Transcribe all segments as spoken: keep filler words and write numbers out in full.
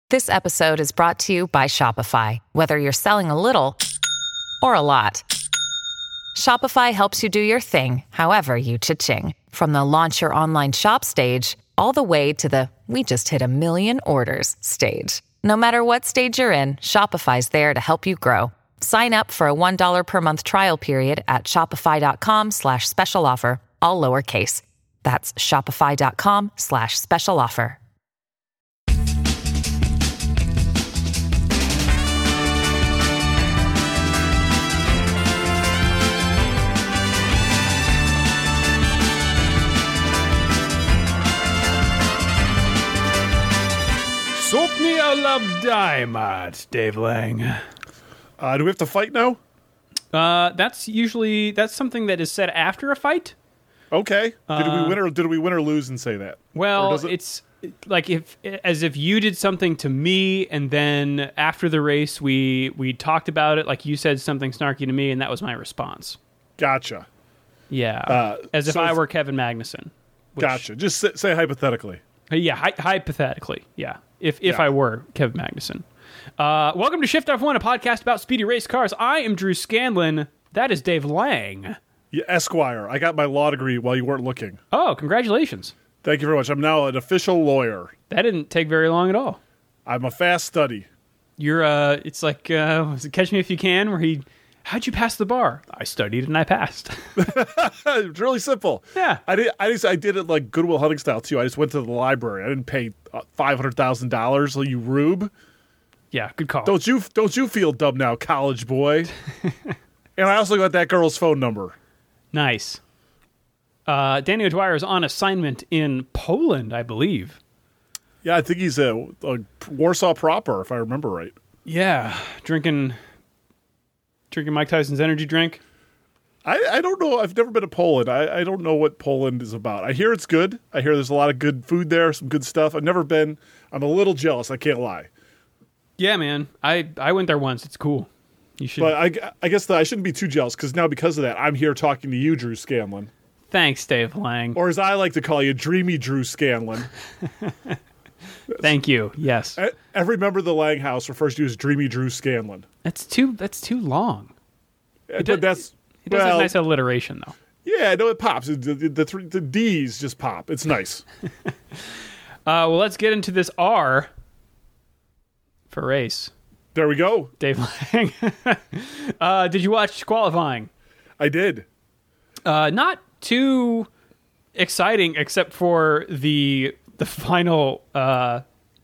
This episode is brought to you by Shopify. Whether you're selling a little or a lot, Shopify helps you do your thing, however you cha-ching. From the launch your online shop stage, all the way to the we just hit a million orders stage. No matter what stage you're in, Shopify's there to help you grow. Sign up for a one dollar per month trial period at shopify.com slash special offer, all lowercase. That's shopify.com slash special offer. Sopnia Labdaimat, Dave Lang. Uh, do we have to fight now? Uh, that's usually that's something that is said after a fight. Okay. Did Uh, we win or did we win or lose and say that? Well, Or does it- it's like if as if you did something to me, and then after the race we we talked about it. Like you said something snarky to me, and that was my response. Gotcha. Yeah, Uh, as if so I if- were Kevin Magnuson. which- Gotcha. Just say, say hypothetically. Yeah, hy- hypothetically, yeah. If if Yeah. I were Kevin Magnuson. Uh, welcome to Shift F one, a podcast about speedy race cars. I am Drew Scanlon. That is Dave Lang. Yeah, Esquire. I got my law degree while you weren't looking. Oh, congratulations. Thank you very much. I'm now an official lawyer. That didn't take very long at all. I'm a fast study. You're, uh, it's like, uh, was it Catch Me If You Can, where he, how'd you pass the bar? I studied and I passed. It's really simple. Yeah. I did. I just. I did it like Goodwill Hunting style too. I just went to the library. I didn't pay uh, five hundred thousand dollars. You rube. Yeah, good call. Don't you? Don't you feel dumb now, college boy? And I also got that girl's phone number. Nice. Uh, Danny O'Dwyer is on assignment in Poland, I believe. Yeah, I think he's a, a Warsaw proper, if I remember right. Yeah, drinking, drinking Mike Tyson's energy drink. I, I don't know. I've never been to Poland. I, I don't know what Poland is about. I hear it's good. I hear there's a lot of good food there, some good stuff. I've never been. I'm a little jealous. I can't lie. Yeah, man. I, I went there once. It's cool. You should. But I, I guess that I shouldn't be too jealous because now because of that, I'm here talking to you, Drew Scanlon. Thanks, Dave Lang. Or as I like to call you, Dreamy Drew Scanlon. Thank you. Yes. E- Every member of the Lang House refers to you as Dreamy Drew Scanlon. That's too. That's too long. But does- that's It does well, have nice alliteration, though. yeah, no, it pops. The, the, the, three, the D's just pop. It's nice. Uh, well, let's get into this R for race. There we go. Dave Lang. uh, did you watch qualifying? I did. Uh, not too exciting, except for the the final uh,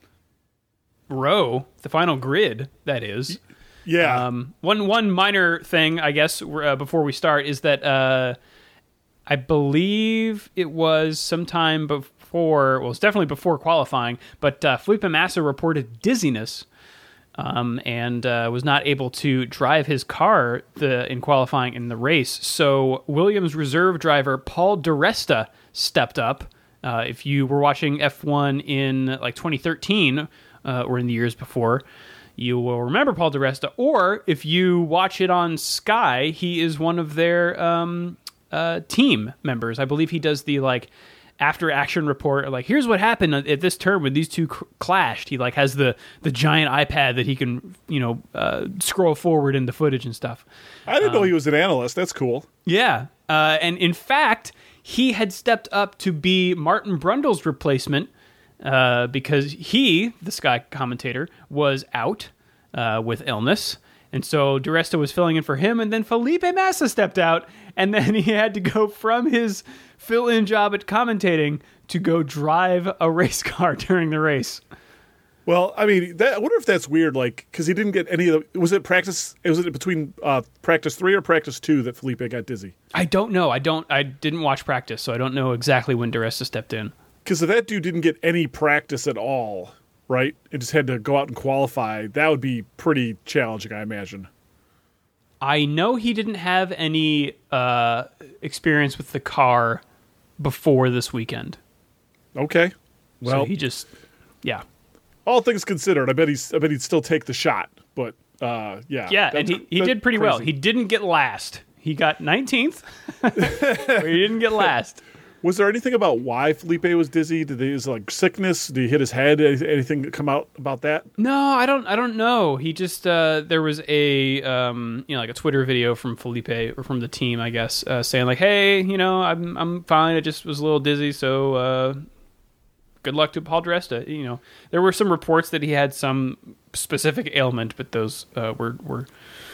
row, the final grid. That is. Yeah. Um, one one minor thing, I guess, uh, before we start is that uh, I believe it was sometime before. Well, it's definitely before qualifying, but uh, Felipe Massa reported dizziness. Um, and uh, was not able to drive his car the, in qualifying in the race. So Williams reserve driver Paul di Resta stepped up. Uh, if you were watching F one in like twenty thirteen uh, or in the years before, you will remember Paul di Resta. Or if you watch it on Sky, he is one of their um, uh, team members. I believe he does the like after action report, like here's what happened at this turn when these two cr- clashed. He like has the the giant iPad that he can, you know, uh, scroll forward in the footage and stuff. I didn't know he was an analyst. That's cool. Yeah, uh, and in fact, he had stepped up to be Martin Brundle's replacement uh, because he, the Sky commentator, was out uh, with illness. And so di Resta was filling in for him, and then Felipe Massa stepped out, and then he had to go from his fill-in job at commentating to go drive a race car during the race. Well, I mean, that, I wonder if that's weird, like, because he didn't get any of the... Was it practice... Was it between uh, practice three or practice two that Felipe got dizzy? I don't know. I don't. I didn't watch practice, so I don't know exactly when di Resta stepped in. Because if that dude didn't get any practice at all, right, and just had to go out and qualify, that would be pretty challenging, I imagine. I know he didn't have any uh, experience with the car before this weekend. Okay. Well, So he just... Yeah. all things considered, I bet he's. I bet he'd still take the shot. But uh, yeah, Yeah, That's- and he, he that's did pretty well. crazy. He didn't get last. He got nineteenth, but he didn't get last. Was there anything about why Felipe was dizzy? Did he, was it like sickness? Did he hit his head? Anything, anything come out about that? No, I don't. I don't know. He just uh, there was a um, you know like a Twitter video from Felipe or from the team, I guess, uh, saying like, "Hey, you know, I'm I'm fine. I just was a little dizzy, so uh, good luck to Paul DeResta." You know, there were some reports that he had some specific ailment, but those uh, were were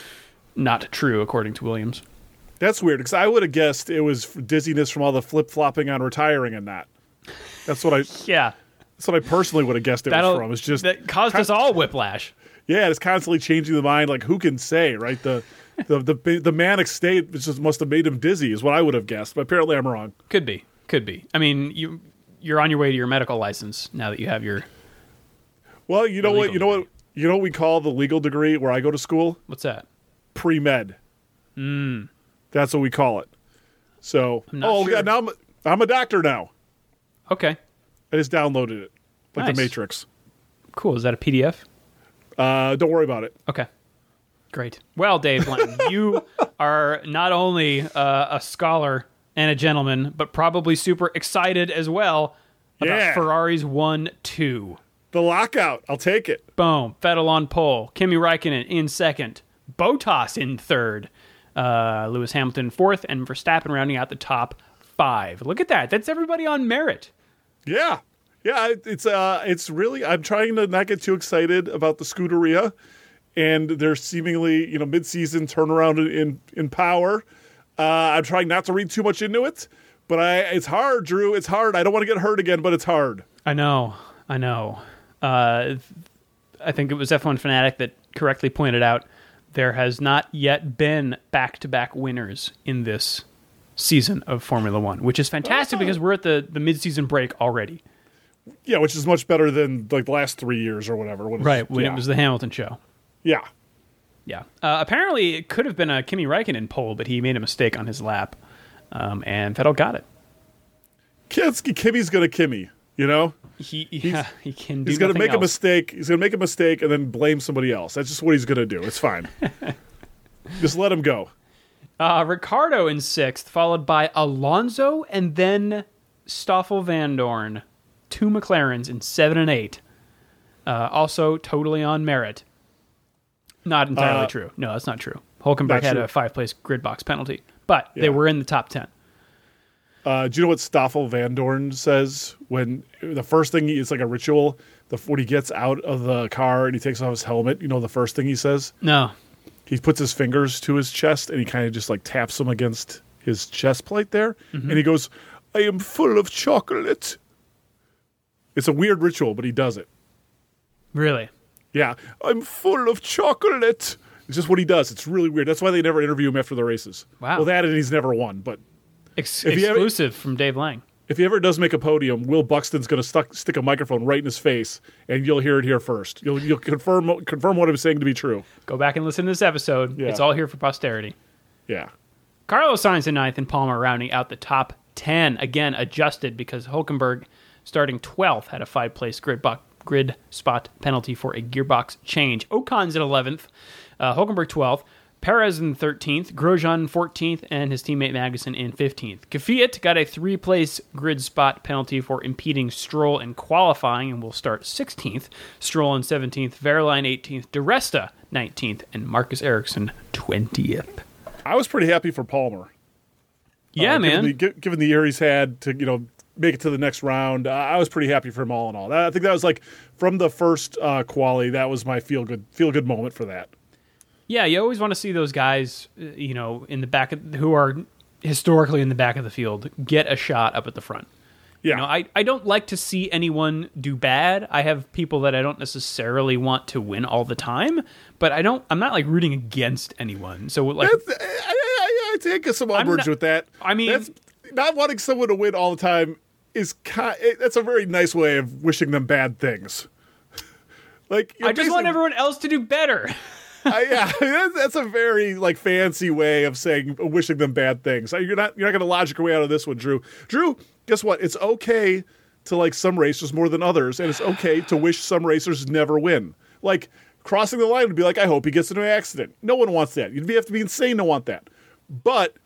not true according to Williams. That's weird, because I would have guessed it was dizziness from all the flip-flopping on retiring and that. That's what I Yeah. That's what I personally would have guessed it That'll, was from. It's just that caused us all whiplash. Yeah, it's constantly changing the mind. Like, who can say, right? The the the, the manic state just must have made him dizzy is what I would have guessed, but apparently I'm wrong. Could be. Could be. I mean, you, you're on your way to your medical license now that you have your... Well, you know what? You know degree. what? You know what we call the legal degree where I go to school? What's that? Pre-med. Mm. That's what we call it. So, I'm not oh, sure. yeah, now I'm, I'm a doctor now. Okay. I just downloaded it, like Nice. the Matrix. Cool. Is that a P D F? Uh, don't worry about it. Okay. Great. Well, Dave Lang, you are not only uh, a scholar and a gentleman, but probably super excited as well about Yeah. Ferrari's one two. The lockout. I'll take it. Boom. Vettel on pole. Kimi Räikkönen in second. Bottas in third. Uh, Lewis Hamilton in fourth. And Verstappen rounding out the top five. Look at that. That's everybody on merit. Yeah. Yeah, it- it's uh, it's really, I'm trying to not get too excited about the Scuderia and their seemingly, you know, mid-season turnaround in, in, in power. Uh, I'm trying not to read too much into it, but I, it's hard, Drew. It's hard. I don't want to get hurt again, but it's hard. I know. I know. Uh, I think it was F one Fanatic that correctly pointed out there has not yet been back-to-back winners in this season of Formula One, which is fantastic because we're at the, the mid-season break already. Yeah, which is much better than like the last three years or whatever. When it was- Right, when yeah. it was the Hamilton show. Yeah. Yeah. Uh, apparently, it could have been a Kimi Räikkönen pole, but he made a mistake on his lap, um, and Vettel got it. Kids, Kimmy's going to Kimmy, you know? He yeah, he can do He's going to nothing make a else. mistake. He's going to make a mistake and then blame somebody else. That's just what he's going to do. It's fine. Just let him go. Uh, Ricardo in sixth, followed by Alonso and then Stoffel Van Dorn. Two McLarens in seven and eight. Uh, also totally on merit. Not entirely Uh, true. No, that's not true. Hulkenberg not had true. a five-place grid box penalty, but Yeah. they were in the top ten. Uh, do you know what Stoffel Van Dorn says when the first thing he, it's like a ritual? The when he gets out of the car and he takes off his helmet, you know the first thing he says? No. He puts his fingers to his chest and he kind of just like taps them against his chest plate there, Mm-hmm. and he goes, "I am full of chocolate." It's a weird ritual, but he does it. Really? Yeah, I'm full of chocolate. It's just what he does. It's really weird. That's why they never interview him after the races. Wow. Well, that and he's never won. But Ex- If you ever- exclusive from Dave Lang. if he ever does make a podium, Will Buxton's going to stuck, stick a microphone right in his face, and you'll hear it here first. You'll you'll confirm confirm what I'm saying to be true. Go back and listen to this episode. Yeah. It's all here for posterity. Yeah. Carlos Sainz in ninth and Palmer rounding out the top ten. Again, adjusted because Hulkenberg, starting twelfth, had a five-place grid, bo- grid spot penalty for a gearbox change. Ocon's in eleventh, uh, Hulkenberg twelfth, Perez in thirteenth, Grosjean fourteenth, and his teammate Magnussen in fifteenth. Kvyat got a three-place grid spot penalty for impeding Stroll in qualifying and will start sixteenth. Stroll in seventeenth, Verline eighteenth, DeResta nineteenth, and Marcus Ericsson twentieth. I was pretty happy for Palmer. Yeah, Uh, man. Given the, gi- given the year he's had to, you know, make it to the next round, uh, I was pretty happy for him all in all. That, I think that was like from the first uh, quali, that was my feel good feel good moment for that. Yeah, you always want to see those guys, uh, you know, in the back of, who are historically in the back of the field get a shot up at the front. Yeah, You know, I, I don't like to see anyone do bad. I have people that I don't necessarily want to win all the time, but I don't. I'm not like rooting against anyone. So like, That's, I, I, I, I take some umbrage not- with that. I mean- that's not wanting someone to win all the time is ki- that's a very nice way of wishing them bad things. Like you're I just want basically- everyone else to do better. I, yeah, that's, that's a very like fancy way of saying wishing them bad things. You're not you're not going to logic your way out of this one, Drew. Drew, guess what? It's okay to like some racers more than others, and it's okay to wish some racers never win. Like crossing the line would be like, I hope he gets into an accident. No one wants that. You'd be, have to be insane to want that. But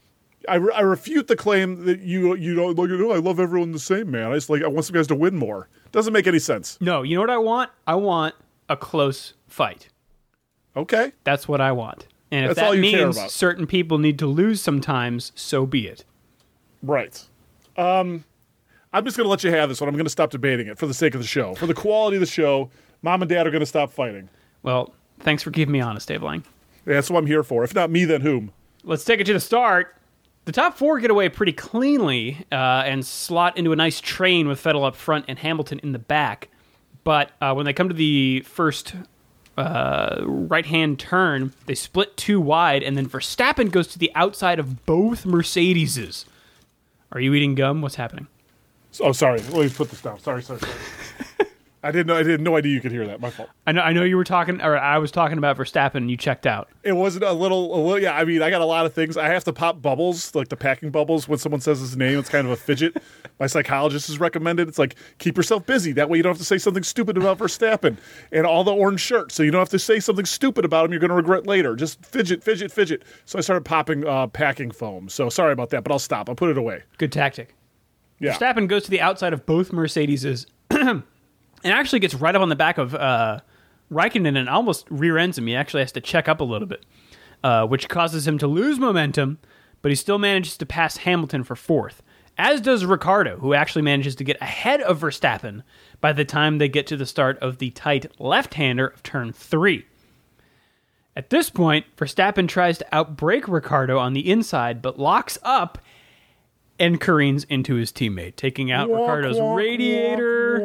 I, I refute the claim that you you know like, oh, I love everyone the same, man. I just like I want some guys to win more. Doesn't make any sense. No, you know what I want? I want a close fight. Okay, That's what I want. And if That's all that you care means about. certain people need to lose sometimes, so be it. right. Um, I'm just gonna let you have this one. I'm gonna stop debating it for the sake of the show, for the quality of the show. Mom and Dad are gonna stop fighting. Well, thanks for keeping me honest, Dave Lang. That's what I'm here for. If not me, then whom? Let's take it to the start. The top four get away pretty cleanly uh, and slot into a nice train with Vettel up front and Hamilton in the back. But uh, when they come to the first uh, right-hand turn, they split two wide, and then Verstappen goes to the outside of both Mercedeses. Are you eating gum? What's happening? Oh, sorry. Let me put this down. Sorry, sorry, sorry. I didn't know. I did no idea you could hear that. My fault. I know. I know you were talking, or I was talking about Verstappen, and you checked out. It wasn't a little, a little. Yeah, I mean, I got a lot of things. I have to pop bubbles, like the packing bubbles, when someone says his name. It's kind of a fidget. My psychologist has recommended. It's like keep yourself busy. That way, you don't have to say something stupid about Verstappen and all the orange shirts. So you don't have to say something stupid about him. You're going to regret later. Just fidget, fidget, fidget. So I started popping uh, packing foam. So sorry about that, but I'll stop. I'll put it away. Good tactic. Yeah. Verstappen goes to the outside of both Mercedeses and actually gets right up on the back of uh, Raikkonen and almost rear ends him. He actually has to check up a little bit, uh, which causes him to lose momentum, but he still manages to pass Hamilton for fourth, as does Ricciardo, who actually manages to get ahead of Verstappen by the time they get to the start of the tight left-hander of turn three. At this point, Verstappen tries to outbrake Ricciardo on the inside, but locks up and careens into his teammate, taking out Walk, Ricciardo's walk, radiator.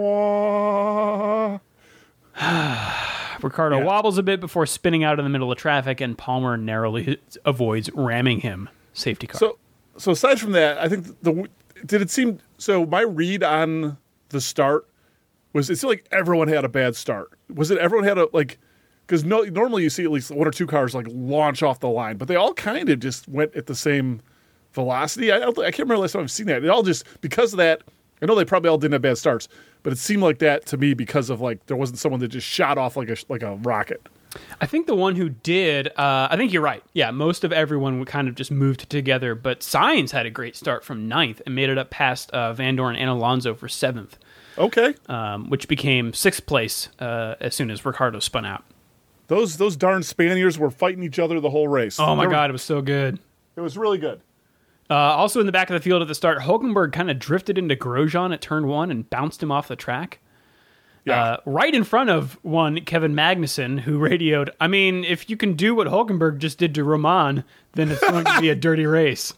walk, walk. Ricardo Yeah. wobbles a bit before spinning out in the middle of traffic, and Palmer narrowly avoids ramming him. Safety car. So, so aside from that, I think the did it seem so. My read on the start was it seemed like everyone had a bad start. Was it everyone had a like? Because no, normally you see at least one or two cars like launch off the line, but they all kind of just went at the same velocity. I don't, I can't remember the last time I've seen that. It all just because of that. I know they probably all didn't have bad starts, but it seemed like that to me because of like there wasn't someone that just shot off like a like a rocket. I think the one who did, uh, I think you're right. Yeah, most of everyone kind of just moved together, but Sainz had a great start from ninth and made it up past uh, Van Dorn and Alonso for seventh, Okay, um, which became sixth place uh, as soon as Ricciardo spun out. those those darn Spaniards were fighting each other the whole race. Oh my They were- God, it was so good. it was really good. Uh, also in the back of the field at the start, Hulkenberg kind of drifted into Grosjean at turn one and bounced him off the track. Yeah. Uh, right in front of one, Kevin Magnussen, who radioed, I mean, if you can do what Hulkenberg just did to Roman, then it's going to be a dirty race.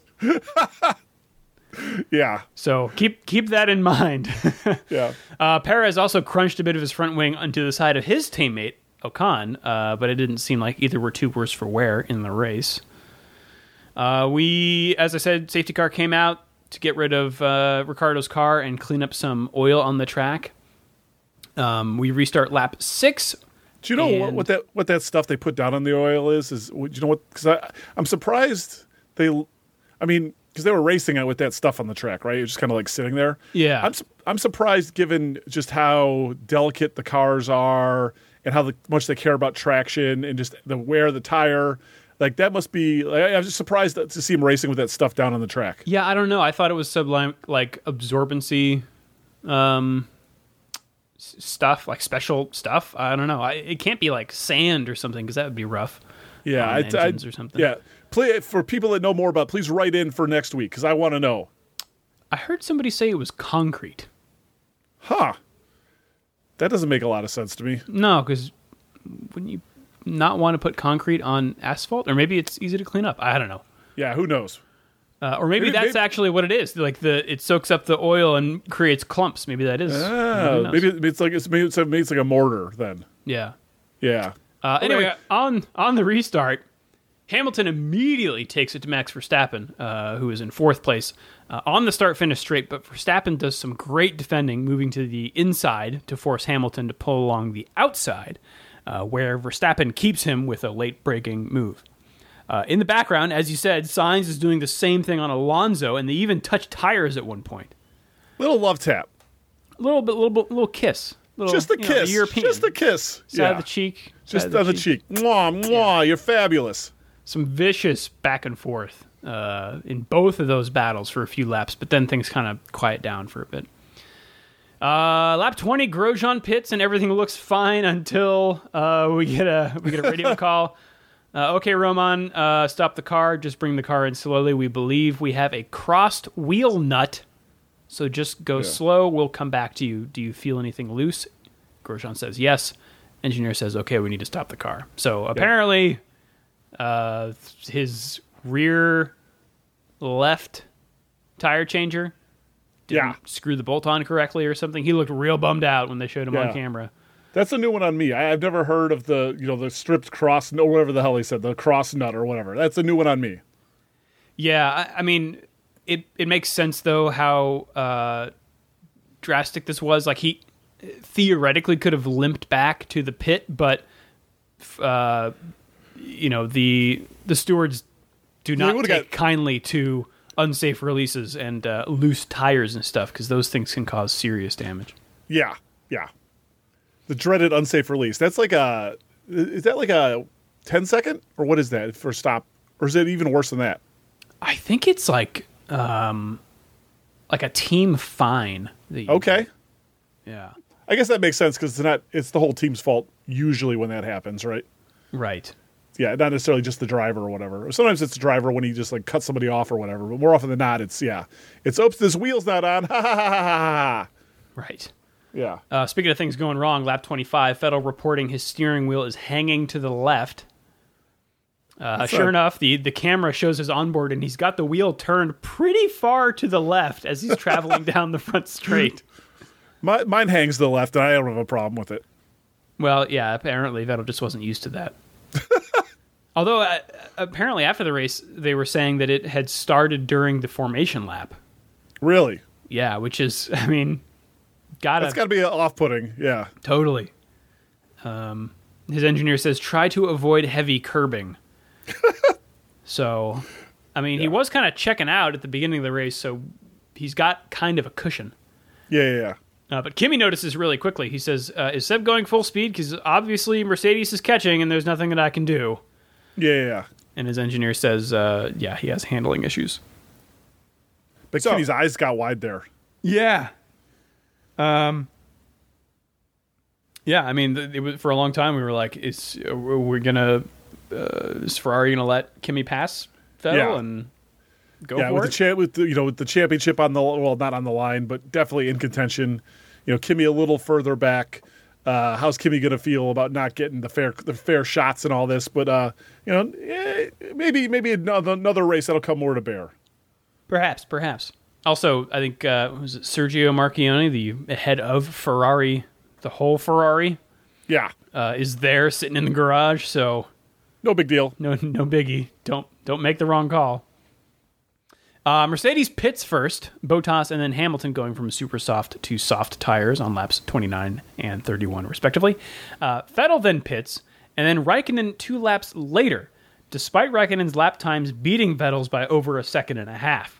Yeah, So keep keep that in mind. yeah. uh, Perez also crunched a bit of his front wing onto the side of his teammate, Ocon, uh, but it didn't seem like either were too worse for wear in the race. Uh, we, as I said, safety car came out to get rid of uh, Ricciardo's car and clean up some oil on the track. Um, we restart lap six. Do you know what, And- what that what that stuff they put down on the oil is? Is do you know what? Because I I'm surprised they. I mean, because they were racing it with that stuff on the track, right? It was just kind of like sitting there. Yeah. I'm su- I'm surprised given just how delicate the cars are and how the, much they care about traction and just the wear of the tire. Like that must be. Like, I was just surprised to see him racing with that stuff down on the track. Yeah, I don't know. I thought it was sublime, like absorbency um, s- stuff, like special stuff. I don't know. I, it can't be like sand or something because that would be rough. Yeah, on I, I, engines or something. Yeah, play for people that know more about. Please write in for next week because I want to know. I heard somebody say it was concrete. Huh. That doesn't make a lot of sense to me. No, because wouldn't you not want to put concrete on asphalt? Or maybe it's easy to clean up. I don't know. Yeah, who knows? Uh, or maybe, Maybe- that's maybe- actually what it is. Like the it soaks up the oil and creates clumps. Maybe that is. Who Oh, knows? maybe it's like it's maybe it's, maybe it's like a mortar then. Yeah. Yeah. Uh, anyway, Okay. on on the restart, Hamilton immediately takes it to Max Verstappen, uh, who is in fourth place uh, on the start-finish straight. But Verstappen does some great defending, moving to the inside to force Hamilton to pull along the outside, uh, where Verstappen keeps him with a late-breaking move. Uh, in the background, as you said, Sainz is doing the same thing on Alonso, and they even touch tires at one point. Little love tap. A little bit, little bit, little kiss, little, Just a you know, kiss. European, Just a kiss. side yeah. of the cheek, side Just of the on the cheek. Mwah, mwah. You're fabulous. some vicious back and forth uh, in both of those battles for a few laps, but then things kind of quiet down for a bit. Uh, lap twenty, Grosjean pits and everything looks fine until uh, we get a we get a radio call. Uh, okay, Roman, uh, stop the car. Just bring the car in slowly. We believe we have a crossed wheel nut, so just go yeah. slow. We'll come back to you. Do you feel anything loose? Grosjean says yes. Engineer says, okay, we need to stop the car. So apparently uh, his rear left tire changer didn't yeah. screw the bolt on correctly or something. He looked real bummed out when they showed him yeah. on camera. That's a new one on me. I, I've never heard of the, you know, the stripped cross, or whatever the hell he said, the cross nut or whatever. That's a new one on me. Yeah, I, I mean, it it makes sense though how uh, drastic this was. Like he theoretically could have limped back to the pit, but uh, you know the the stewards do not take got... kindly to unsafe releases and uh, loose tires and stuff, because those things can cause serious damage. Yeah, yeah. The dreaded unsafe release. That's like a, is that like a ten second? Or what is that for stop? Or is it even worse than that? I think it's like, um, like a team fine. That you okay. do. Yeah. I guess that makes sense because it's not, it's the whole team's fault usually when that happens, right? Right. Yeah, not necessarily just the driver or whatever. Sometimes it's the driver when he just like cuts somebody off or whatever. But more often than not, it's, yeah. It's, oops, this wheel's not on. Ha ha ha ha ha. Right. Yeah. Uh, speaking of things going wrong, lap twenty-five, Vettel reporting his steering wheel is hanging to the left. Uh, sure a... enough, the, the camera shows his onboard, and he's got the wheel turned pretty far to the left as he's traveling down the front straight. My, mine hangs to the left, and I don't have a problem with it. Well, yeah, apparently Vettel just wasn't used to that. Although, uh, apparently after the race, they were saying that it had started during the formation lap. Really? Yeah, which is, I mean... Gotta, That's got to be off-putting, yeah. Totally. Um, his engineer says, try to avoid heavy curbing. So, I mean, yeah. he was kind of checking out at the beginning of the race, so he's got kind of a cushion. Yeah, yeah, yeah. Uh, but Kimi notices really quickly. He says, uh, is Seb going full speed? Because obviously Mercedes is catching, and there's nothing that I can do. Yeah, yeah, yeah. And his engineer says, uh, yeah, he has handling issues. But so, Kimi's eyes got wide there. Yeah. Um. Yeah, I mean, it was, for a long time we were like, "Is we're gonna uh, is Ferrari gonna let Kimi pass Vettel yeah. and go yeah, for with it?" the cha- with the, you know with the championship on the well, not on the line, but definitely in contention. You know, Kimi a little further back. Uh, how's Kimi gonna feel about not getting the fair the fair shots and all this? But uh, you know, eh, maybe maybe another another race that'll come more to bear. Perhaps, perhaps. Also, I think, uh, was it Sergio Marchionne, the head of Ferrari, the whole Ferrari? Yeah. Uh, is there sitting in the garage, so... No big deal. No no biggie. Don't don't make the wrong call. Uh, Mercedes pits first, Bottas and then Hamilton going from super soft to soft tires on laps twenty-nine and thirty-one, respectively. Uh, Vettel then pits, and then Raikkonen two laps later, despite Raikkonen's lap times beating Vettel's by over a second and a half.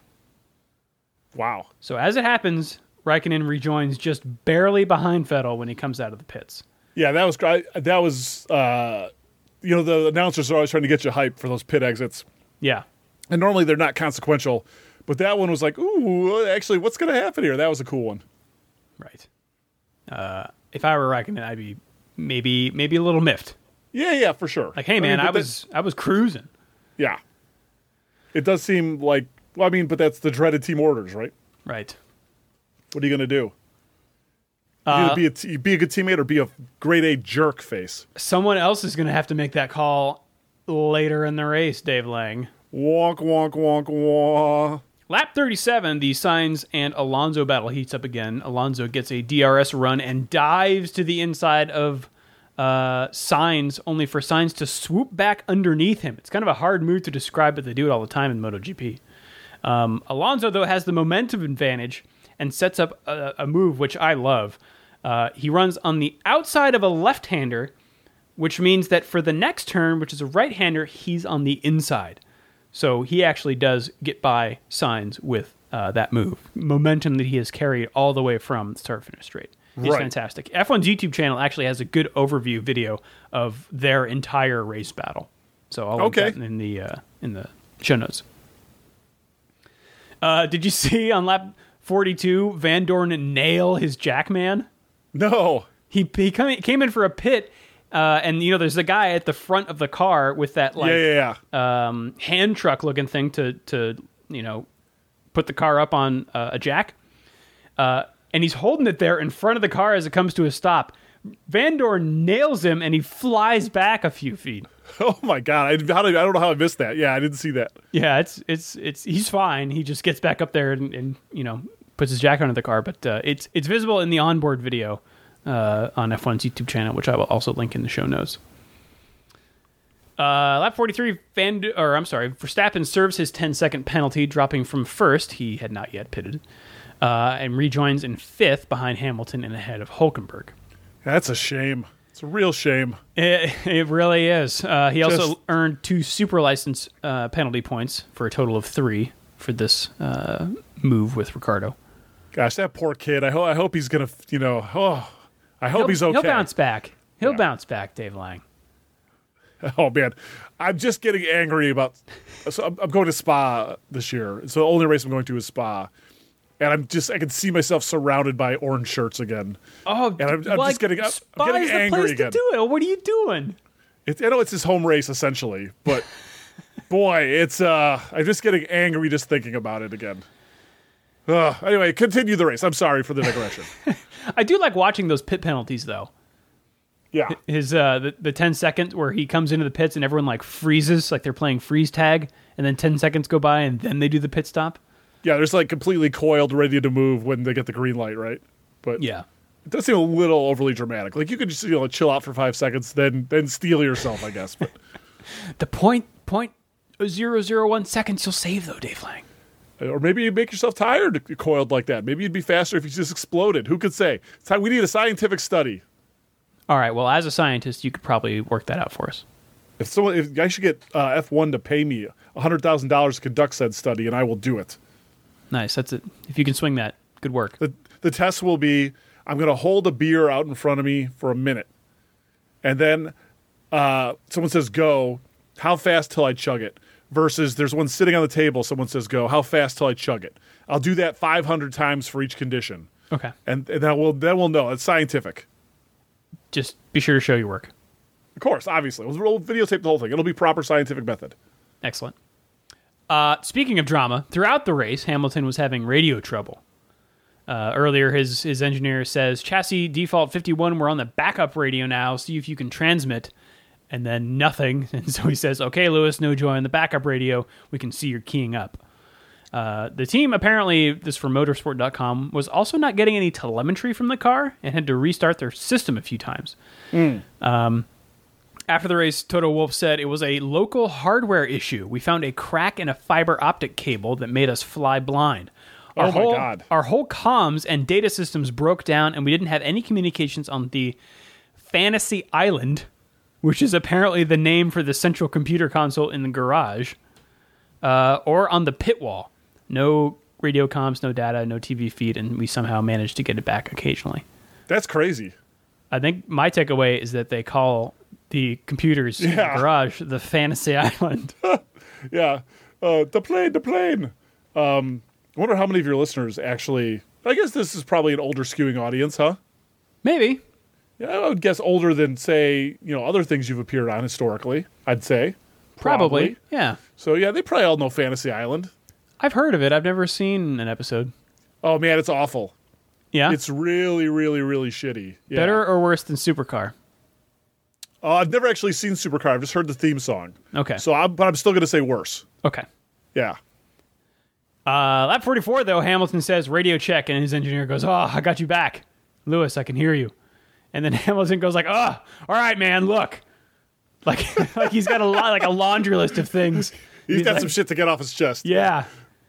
Wow. So as it happens, Raikkonen rejoins just barely behind Vettel when he comes out of the pits. Yeah, that was great. That was, uh, you know, the announcers are always trying to get you hyped for those pit exits. Yeah. And normally they're not consequential, but that one was like, ooh, actually, what's going to happen here? That was a cool one. Right. Uh, if I were Raikkonen, I'd be maybe maybe a little miffed. Yeah, yeah, for sure. Like, hey, man, I, mean, I was I was cruising. Yeah. It does seem like, well, I mean, but that's the dreaded team orders, right? Right. What are you going to do? You Uh, be a t- be a good teammate or be a grade A jerk face. someone else is going to have to make that call later in the race, Dave Lang. Wonk, wonk, wonk, wonk. Lap thirty-seven, the Sainz and Alonso battle heats up again. Alonso gets a D R S run and dives to the inside of uh, Sainz, only for Sainz to swoop back underneath him. It's kind of a hard move to describe, but they do it all the time in MotoGP. Um, Alonso, though, has the momentum advantage and sets up a, a move which I love. Uh, he runs on the outside of a left-hander, which means that for the next turn, which is a right-hander, he's on the inside. So he actually does get by Sainz with uh, that move. Momentum that he has carried all the way from start-finish straight. It's Right. fantastic. F one's YouTube channel actually has a good overview video of their entire race battle. So I'll link Okay. that in the uh, in the show notes. Uh, did you see on lap forty-two Van Dorn nail his Jackman? No. He he come, came in for a pit, uh, and you know there's a guy at the front of the car with that like yeah, yeah, yeah. Um, hand truck looking thing to to you know put the car up on uh, a jack, uh, and he's holding it there in front of the car as it comes to a stop. Van Dorn nails him, and he flies back a few feet. Oh my god! I, how did, I don't know how I missed that. Yeah, I didn't see that. Yeah, it's it's it's he's fine. He just gets back up there and, and you know puts his jacket under the car. But uh, it's it's visible in the onboard video uh, on F one's YouTube channel, which I will also link in the show notes. Uh, lap forty-three, Van or I'm sorry, Verstappen serves his ten second penalty, dropping from first. He had not yet pitted, uh, and rejoins in fifth behind Hamilton and ahead of Hülkenberg. That's a shame. It's a real shame. It, it really is. Uh, he also Just- earned two super license uh, penalty points for a total of three for this uh, move with Ricardo. Gosh, that poor kid. I hope. I hope he's gonna. You know. Oh, I hope He'll, he's okay. he'll bounce back. He'll Yeah. bounce back, Dave Lang. Oh man, I'm just getting angry about. So I'm, I'm going to Spa this year. So the only race I'm going to is Spa, and I'm just. I can see myself surrounded by orange shirts again. Oh, And I'm- I'm like, just getting- I'm Spa getting is the angry place again. to do it. What are you doing? It, I know it's his home race essentially, but boy, it's. uh I'm just getting angry just thinking about it again. Uh, anyway, continue the race. I'm sorry for the digression. I do like watching those pit penalties, though. Yeah. His uh, the, the ten seconds where he comes into the pits and everyone like freezes, like they're playing freeze tag, and then ten seconds go by and then they do the pit stop. Yeah, there's like completely coiled, ready to move when they get the green light, right? But Yeah. it does seem a little overly dramatic. Like you could just you know chill out for five seconds, then then steal yourself, I guess. But The point point zero zero one seconds you'll save though, Dave Lang. or maybe you make yourself tired coiled like that. Maybe you'd be faster if you just exploded. Who could say? It's time, we need a scientific study. All right. Well, as a scientist, you could probably work that out for us. If someone, if I should get uh, F one to pay me a hundred thousand dollars to conduct said study, and I will do it. Nice. That's it. If you can swing that, good work. The the test will be: I'm going to hold a beer out in front of me for a minute, and then uh, someone says go. How fast till I chug it? Versus there's one sitting on the table. Someone says go. How fast till I chug it? I'll do that five hundred times for each condition, Okay. and, and then we'll then we'll know it's scientific. Just be sure to show your work. Of course, obviously, we'll, we'll videotape the whole thing. It'll be proper scientific method. Excellent. Uh, speaking of drama, throughout the race, Hamilton was having radio trouble. Uh, earlier, his his engineer says, chassis default fifty-one, we're on the backup radio now, see if you can transmit. And then nothing. And so he says, okay, Lewis, no joy on the backup radio. We can see you're keying up. Uh, the team, apparently, this from motorsport dot com, was also not getting any telemetry from the car and had to restart their system a few times. Mm. Um, after the race, Toto Wolff said it was a local hardware issue. We found a crack in a fiber optic cable that made us fly blind. Our Oh my whole, God. Our whole comms and data systems broke down, and we didn't have any communications on the Fantasy Island, which is apparently the name for the central computer console in the garage, uh, or on the pit wall. No radio comms, no data, no T V feed, and we somehow managed to get it back occasionally. That's crazy. I think my takeaway is that they call the computers in the Yeah. garage the Fantasy Island. Yeah, uh, the plane, the plane. Um, I wonder how many of your listeners actually. I guess this is probably an older skewing audience, huh? Maybe. Yeah, I would guess older than say you know other things you've appeared on historically. I'd say Probably. Yeah. So yeah, they probably all know Fantasy Island. I've heard of it. I've never seen an episode. Oh man, it's awful. Yeah? It's really, really, really shitty. Yeah. Better or worse than Supercar? Uh, I've never actually seen Supercar. I've just heard the theme song. Okay. So, I'm, but I'm still going to say worse. Okay. Yeah. Uh, lap forty-four, though, Hamilton says, radio check, and his engineer goes, oh, I got you back. Lewis, I can hear you. And then Hamilton goes like, oh, all right, man, look. Like, like he's got a lot, like a laundry list of things. He's got like, some shit to get off his chest. Yeah.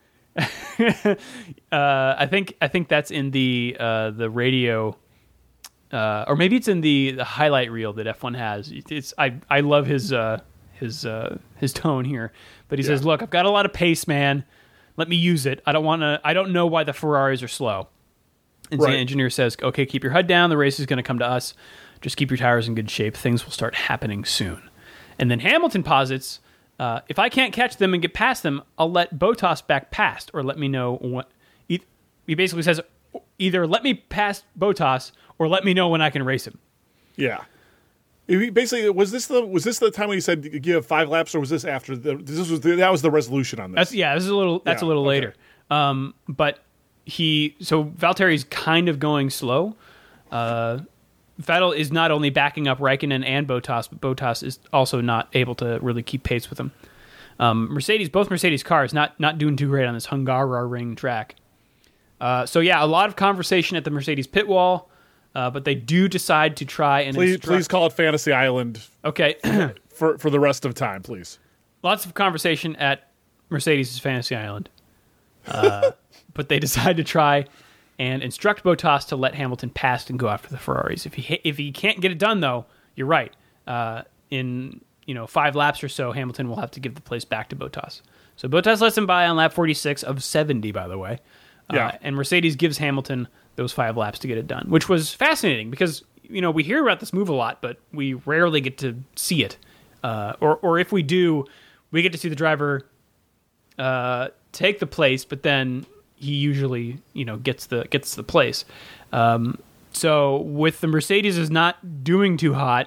uh, I think I think that's in the uh, the radio, uh, or maybe it's in the, the highlight reel that F one has. It's I I love his uh, his uh, his tone here, but he Yeah. says, "Look, I've got a lot of pace, man. Let me use it. I don't want to. I don't know why the Ferraris are slow." And Right. the engineer says, "Okay, keep your head down. The race is going to come to us. Just keep your tires in good shape. Things will start happening soon." And then Hamilton posits, uh, if I can't catch them and get past them, I'll let Bottas back past, or let me know what. He basically says, either let me pass Bottas or let me know when I can race him. Yeah. He basically, was this the was this the time when he said you have five laps, or was this after the? This was the, that was the resolution on this. That's yeah. This is a little. That's Yeah, a little okay. later. Um, but he so Valtteri's kind of going slow. Uh, Vettel is not only backing up Raikkonen and Bottas, but Bottas is also not able to really keep pace with him. Um, Mercedes, both Mercedes cars, not not doing too great on this Hungaroring track. Uh, so yeah, a lot of conversation at the Mercedes pit wall, uh, but they do decide to try and Please, instruct- please call it Fantasy Island Okay, for for the rest of time, please. lots of conversation at Mercedes' Fantasy Island, uh, but they decide to try and instruct Bottas to let Hamilton pass and go after the Ferraris. If he if he can't get it done, though, you're right. Uh, in you know five laps or so, Hamilton will have to give the place back to Bottas. So Bottas lets him by on lap forty-six of seventy, by the way. Uh, Yeah. and Mercedes gives Hamilton those five laps to get it done, which was fascinating because, you know, we hear about this move a lot, but we rarely get to see it. Uh, or, or if we do, we get to see the driver uh, take the place, but then he usually, you know, gets the gets the place. Um, so with the Mercedes is not doing too hot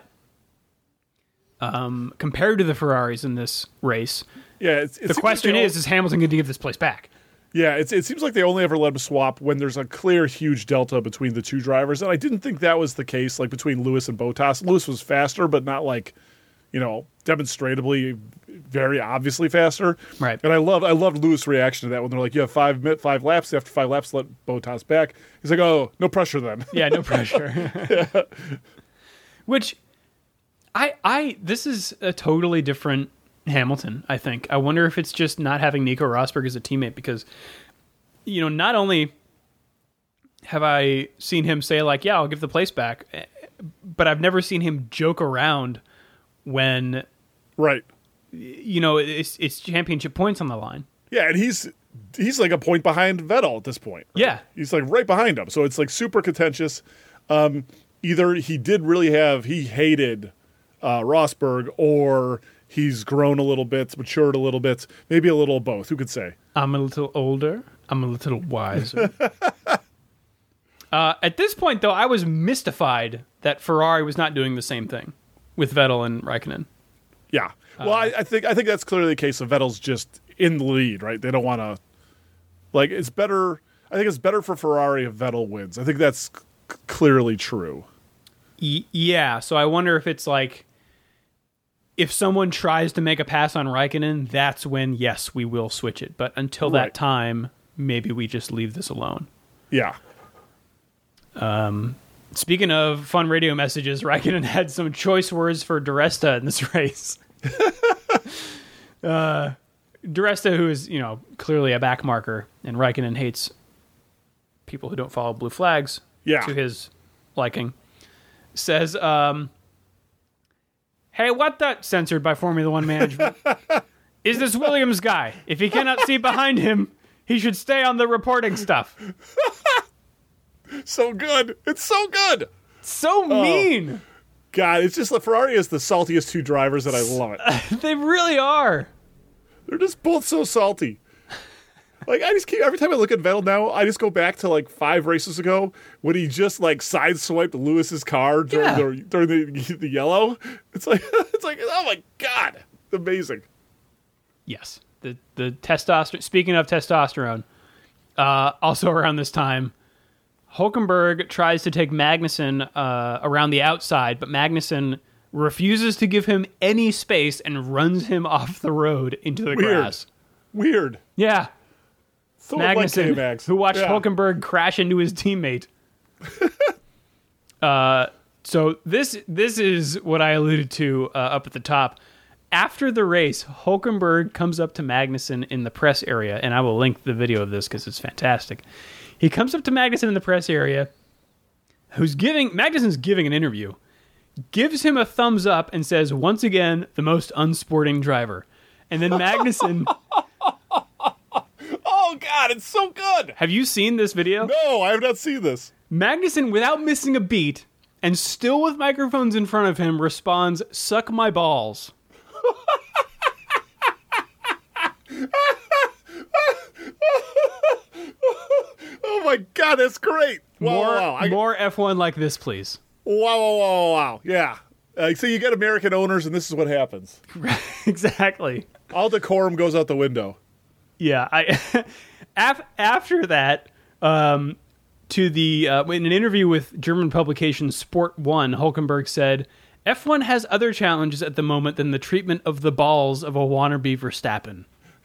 um, compared to the Ferraris in this race. Yeah, it's, it The seems like question they all- is, is Hamilton going to give this place back? Yeah, it's, it seems like they only ever let him swap when there's a clear, huge delta between the two drivers, and I didn't think that was the case. Like between Lewis and Bottas, Lewis was faster, but not like, you know, demonstrably, very obviously faster. Right. And I love, I loved Lewis' reaction to that when they're like, "You have five mi- five laps. After five laps, let Bottas back." He's like, "Oh, no pressure then." Yeah, no pressure. Which, I, I, this is a totally different Hamilton, I think. I wonder if it's just not having Nico Rosberg as a teammate because, you know, not only have I seen him say like, yeah, I'll give the place back, but I've never seen him joke around when, Right. you know, it's, it's championship points on the line. Yeah, and he's he's like a point behind Vettel at this point. right? Yeah. He's like right behind him. So it's like super contentious. Um, either he did really have, he hated uh, Rosberg, or he's grown a little bit, matured a little bit, maybe a little of both. Who could say? I'm a little older. I'm a little wiser. uh, at this point, though, I was mystified that Ferrari was not doing the same thing with Vettel and Raikkonen. Yeah. Well, I, I think I think that's clearly the case of Vettel's just in the lead, right? They don't want to, like, it's better. I think it's better for Ferrari if Vettel wins. I think that's c- clearly true. Y- yeah, so I wonder if it's like, if someone tries to make a pass on Raikkonen, that's when, yes, we will switch it. But until Right. that time, maybe we just leave this alone. Yeah. Speaking of fun radio messages, Raikkonen had some choice words for DiResta in this race. uh, DiResta, who is, you know, clearly a back marker, and Raikkonen hates people who don't follow blue flags Yeah. to his liking, says, um, hey, what the... Censored by Formula One management. Is this Williams guy? If he cannot see behind him, he should stay on the reporting stuff. So good. It's so good. So mean. God, it's just the Ferrari is the saltiest two drivers, and I love it. They really are. They're just both so salty. Like, I just keep, every time I look at Vettel now, I just go back to like five races ago when he just like sideswiped Lewis's car during Yeah. the during the, the yellow. It's like it's like oh my God, amazing. Yes. The the testosterone. Speaking of testosterone, uh, also around this time, Hulkenberg tries to take Magnussen uh, around the outside, but Magnussen refuses to give him any space and runs him off the road into the Weird. grass. Weird. Yeah. So like Magnussen, K-Max. who watched Yeah. Hulkenberg crash into his teammate. uh, so this this is what I alluded to uh, up at the top. After the race, Hulkenberg comes up to Magnussen in the press area, and I will link the video of this because it's fantastic. He comes up to Magnussen in the press area, who's giving Magnussen's giving an interview, gives him a thumbs up, and says, "Once again, the most unsporting driver." And then Magnussen. Oh God, it's so good. Have you seen this video? No, I have not seen this. Magnussen, without missing a beat, and still with microphones in front of him, responds, "Suck my balls." Oh my God, that's great! Wow, more wow, I, more F one like this, please. wow, wow, wow, wow! Yeah. Uh, so you get American owners, and this is what happens. Exactly. All decorum goes out the window. Yeah. I af- after that, um, to the uh, in an interview with German publication Sport One, Hulkenberg said, "F one has other challenges at the moment than the treatment of the balls of a wannabe Verstappen."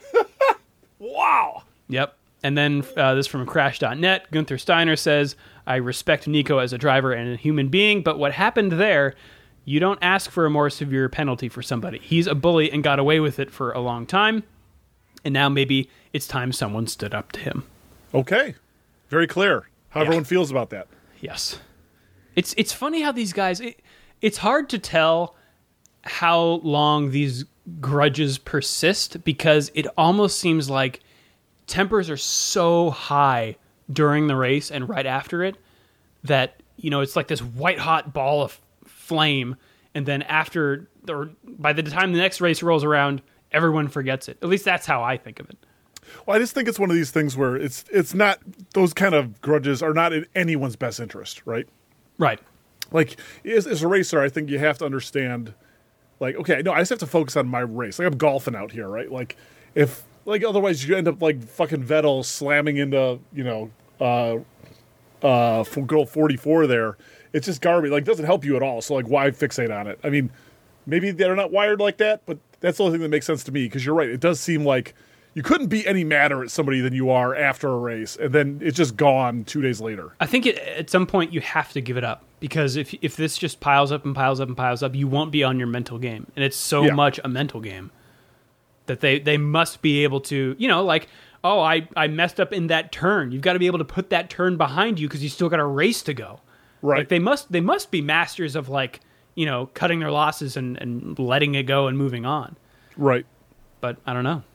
Wow. Yep. And then uh, this from crash dot net, Gunther Steiner says, "I respect Nico as a driver and a human being, but what happened there, you don't ask for a more severe penalty for somebody. He's a bully and got away with it for a long time, and now maybe it's time someone stood up to him." Okay. Very clear how Yeah. everyone feels about that. Yes. It's it's funny how these guys, it, it's hard to tell how long these grudges persist, because it almost seems like tempers are so high during the race and right after it that, you know, it's like this white hot ball of flame, and then after, or by the time the next race rolls around, everyone forgets it. At least that's how I think of it. Well, I just think it's one of these things where it's it's not, those kind of grudges are not in anyone's best interest, right? Right. Like, as, as a racer, I think you have to understand, like, okay, no, I just have to focus on my race. Like, I'm golfing out here, right? Like, if, like, otherwise you end up like fucking Vettel slamming into, you know, uh, uh, for girl forty-four there. It's just garbage. Like, it doesn't help you at all. So, like, why fixate on it? I mean, maybe they're not wired like that, but that's the only thing that makes sense to me, because you're right. It does seem like you couldn't be any madder at somebody than you are after a race, and then it's just gone two days later. I think it, at some point you have to give it up, because if if this just piles up and piles up and piles up, you won't be on your mental game. And it's so Yeah. much a mental game that they, they must be able to, you know, like, oh, I, I messed up in that turn. You've got to be able to put that turn behind you because you still got a race to go. Right. Like they must they must be masters of, like, you know, cutting their losses and, and letting it go and moving on. Right. But I don't know.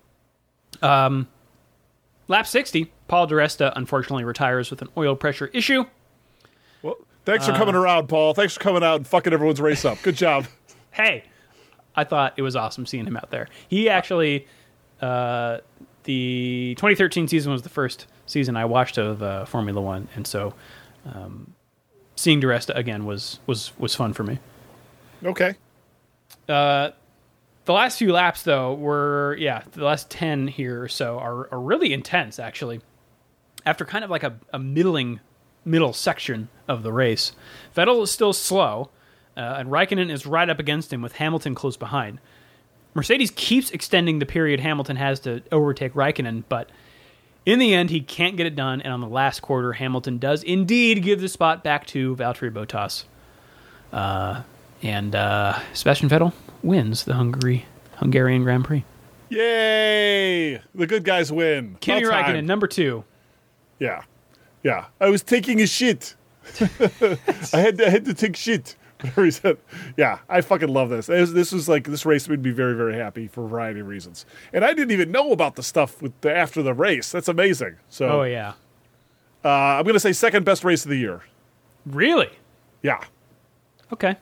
Um, lap sixty, Paul di Resta unfortunately retires with an oil pressure issue. Well, thanks for coming around, Paul. Thanks for coming out and fucking everyone's race up. Good job. Hey, I thought it was awesome seeing him out there. He actually, uh, the twenty thirteen season was the first season I watched of uh, Formula One, and so um, seeing di Resta again was was was fun for me. Okay. Uh, the last few laps, though, were, yeah, the last ten here or so are, are really intense, actually. After kind of like a, a middling middle section of the race, Vettel is still slow, uh, and Raikkonen is right up against him with Hamilton close behind. Mercedes keeps extending the period Hamilton has to overtake Raikkonen, but in the end, he can't get it done, and on the last quarter, Hamilton does indeed give the spot back to Valtteri Bottas. Uh, and uh, Sebastian Vettel wins the Hungary Hungarian Grand Prix. Yay! The good guys win. Kimi About time. Raikkonen, number two. Yeah. Yeah. I was taking a shit. I had to, I had to take shit. Whatever he said. Yeah, I fucking love this. This, this was like, this race made me very, very happy for a variety of reasons. And I didn't even know about the stuff with the, after the race. That's amazing. So, Oh, yeah. uh, I'm going to say second best race of the year. Really? Yeah. Okay.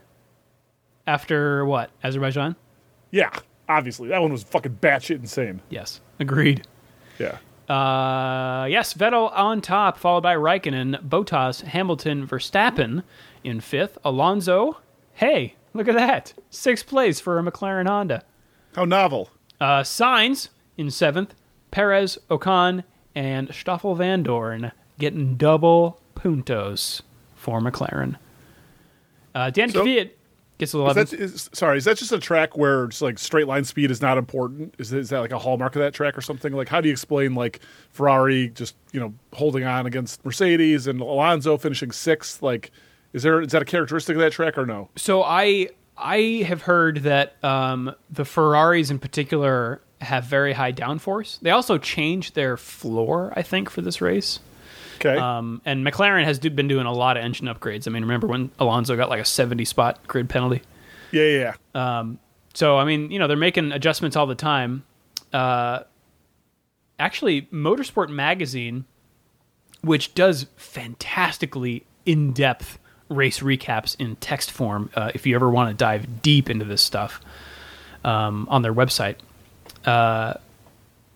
After what? Azerbaijan? Yeah. Obviously. That one was fucking batshit insane. Yes. Agreed. Yeah. Uh, yes, Vettel on top, followed by Raikkonen, Bottas, Hamilton, Verstappen in fifth. Alonso, hey, look at that. Sixth place for a McLaren Honda. How novel. Uh, Sainz in seventh. Perez, Ocon, and Stoffel Van Dorn getting double puntos for McLaren. Uh, Dan So- Kvyat gets Is eleventh. that, is, sorry, is that just a track where just like straight line speed is not important? Is, is that like a hallmark of that track or something? Like, how do you explain like Ferrari just, you know, holding on against Mercedes and Alonso finishing sixth? Like, is there is that a characteristic of that track or no? So I I have heard that um, the Ferraris in particular have very high downforce. They also changed their floor, I think, for this race. Okay. Um, and McLaren has do, been doing a lot of engine upgrades. I mean, remember when Alonso got like a seventy spot grid penalty? yeah, yeah, yeah. Um, so, I mean, you know, they're making adjustments all the time. Uh, actually, Motorsport Magazine, which does fantastically in-depth race recaps in text form, uh, if you ever want to dive deep into this stuff, um, on their website, uh,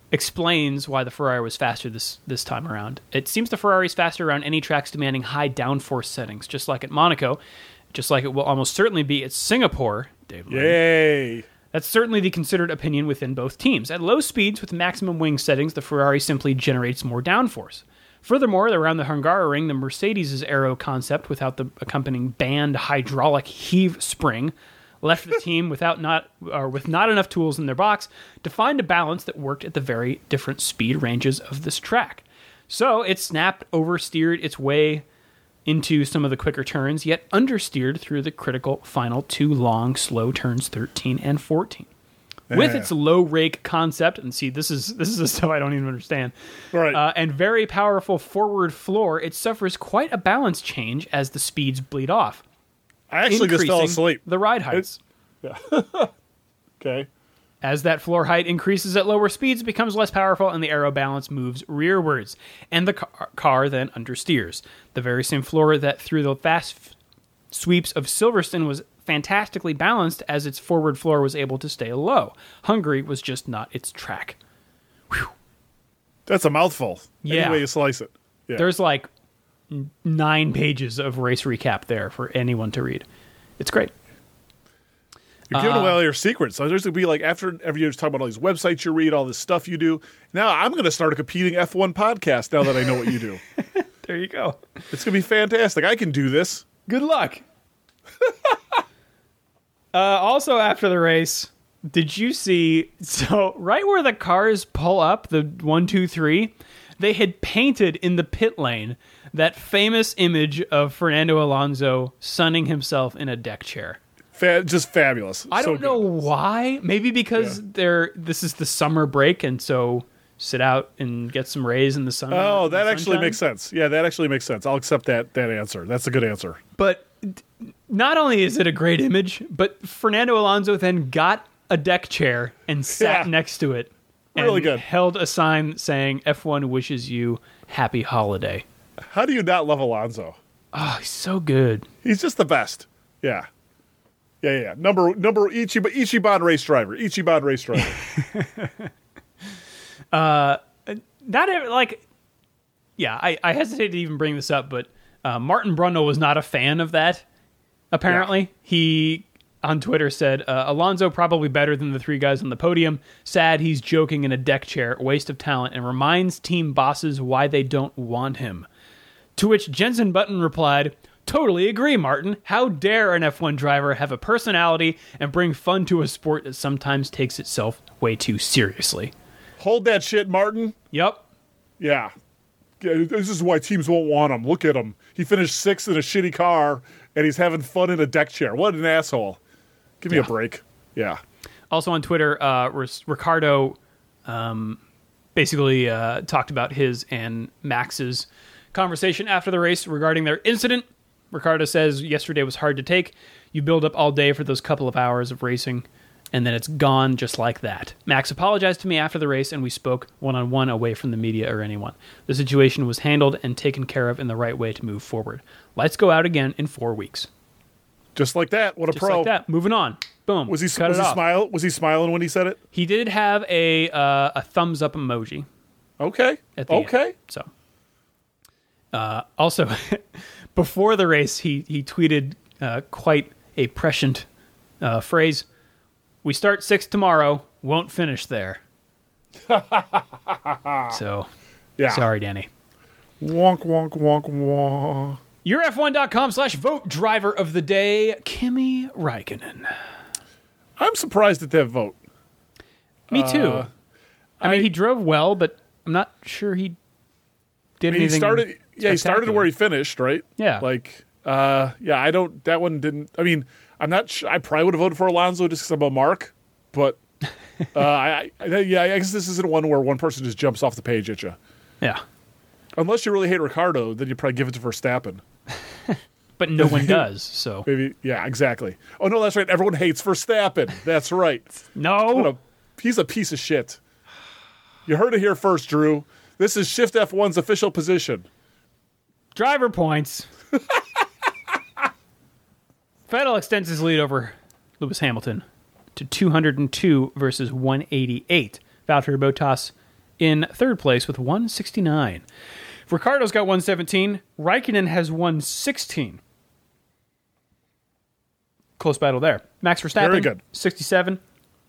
explains why the Ferrari was faster this this time around. It seems the Ferrari is faster around any tracks demanding high downforce settings, just like at Monaco, just like it will almost certainly be at Singapore. Dave Lynn. Yay! That's certainly the considered opinion within both teams. At low speeds with maximum wing settings, the Ferrari simply generates more downforce. Furthermore, around the Hungaroring, the Mercedes' aero concept without the accompanying band hydraulic heave spring left the team without not or with not enough tools in their box to find a balance that worked at the very different speed ranges of this track. So it snapped, oversteered its way into some of the quicker turns, yet understeered through the critical final two long, slow turns thirteen and fourteen. With Yeah. its low rake concept, and see, this is this is the stuff I don't even understand, Right. uh, and very powerful forward floor, it suffers quite a balance change as the speeds bleed off. I actually just fell increasing asleep. the ride heights. Okay. As that floor height increases at lower speeds, it becomes less powerful, and the aero balance moves rearwards, and the car, car then understeers. The very same floor that through the fast f- sweeps of Silverstone was fantastically balanced as its forward floor was able to stay low. Hungary was just not its track. That's a mouthful. Yeah. Any way you slice it. Yeah. There's like n- nine pages of race recap there for anyone to read. It's great. You're giving away all your secrets. So there's going to be like, after every year, talking about all these websites you read, all this stuff you do. Now I'm going to start a competing F one podcast now that I know what you do. There you go. It's going to be fantastic. I can do this. Good luck. uh, also, after the race, did you see? So, right where the cars pull up, the one, two, three, they had painted in the pit lane that famous image of Fernando Alonso sunning himself in a deck chair. Fa- just fabulous. I So don't know good. why. Maybe because Yeah. they're this is the summer break, and so sit out and get some rays in the sun. Oh, in the that actually sunshine. makes sense. Yeah, that actually makes sense. I'll accept that that answer. That's a good answer. But not only is it a great image, but Fernando Alonso then got a deck chair and sat Yeah. next to it and Really good. held a sign saying F one wishes you happy holiday. How do you not love Alonso? Oh, he's so good. He's just the best. Yeah. Yeah, yeah, yeah. Number number Ichiban, Ichiban race driver. Ichiban race driver. Not ev- like, yeah, I, I hesitate to even bring this up, but uh, Martin Brundle was not a fan of that. Apparently, Yeah. he on Twitter said uh, Alonso probably better than the three guys on the podium. Sad he's joking in a deck chair, waste of talent, and reminds team bosses why they don't want him. To which Jensen Button replied, "Totally agree, Martin. How dare an F one driver have a personality and bring fun to a sport that sometimes takes itself way too seriously." Hold that shit, Martin. Yep. Yeah. Yeah, this is why teams won't want him. Look at him. He finished sixth in a shitty car, and he's having fun in a deck chair. What an asshole. Give me Yeah. a break. Yeah. Also on Twitter, uh, Ricardo um, basically uh, talked about his and Max's conversation after the race regarding their incident. Ricardo says, yesterday was hard to take. You build up all day for those couple of hours of racing, and then it's gone just like that. Max apologized to me after the race, and we spoke one-on-one away from the media or anyone. The situation was handled and taken care of in the right way to move forward. Let's go out again in four weeks. Just like that. What a Just pro. like that. Moving on. Boom. Was he Cut was it he off. smile was he smiling when he said it? He did have a uh, a thumbs up emoji. Okay. At the Okay. end. So, uh, also, before the race, he he tweeted uh, quite a prescient uh, phrase: "We start sixth tomorrow, won't finish there." So, Yeah. sorry, Danny. Wonk wonk wonk wonk. Your F one dot com slash vote driver of the day, Kimi Räikkönen. I'm surprised at that vote. Me too. Uh, I mean, I- he drove well, but I'm not sure he did I mean, he anything. started yeah, he started spectacular. where he finished, right? Yeah. Like uh yeah, I don't that one didn't I mean, I'm not sure I probably would have voted for Alonso just cuz I'm a mark, but uh I, I yeah, I guess this isn't one where one person just jumps off the page at you. Yeah, Unless you really hate Ricardo, then you probably give it to Verstappen. but no one does. So Maybe yeah, exactly. Oh no, that's right. Everyone hates Verstappen. That's right. no. What a, he's a piece of shit. You heard it here first, Drew. This is Shift F one's official position. Driver points. Vettel extends his lead over Lewis Hamilton to two hundred two versus one eighty-eight. Valtteri Bottas in third place with one sixty-nine. Ricciardo's got one seventeen. Raikkonen has one sixteen. Close battle there. Max Verstappen, Very good. sixty-seven.